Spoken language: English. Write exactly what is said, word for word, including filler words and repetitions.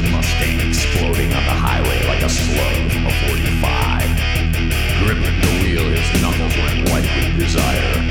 Mustang exploding on the highway like a slug from a forty-five. Gripping the wheel, his knuckles went white with desire.